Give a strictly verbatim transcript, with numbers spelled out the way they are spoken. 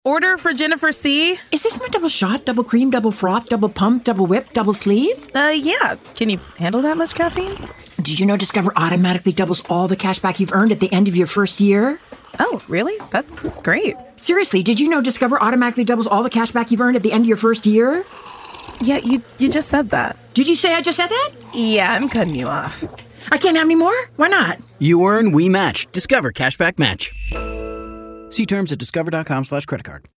Order for Jennifer C. Is this my double shot, double cream, double froth, double pump, double whip, double sleeve? Uh, yeah. Can you handle that much caffeine? Did you know Discover automatically doubles all the cash back you've earned at the end of your first year? Oh, really? That's great. Seriously, did you know Discover automatically doubles all the cash back you've earned at the end of your first year? Yeah, you, you just said that. Did you say I just said that? Yeah, I'm cutting you off. I can't have any more? Why not? You earn, we match. Discover Cashback Match. See terms at discover.com slash credit card.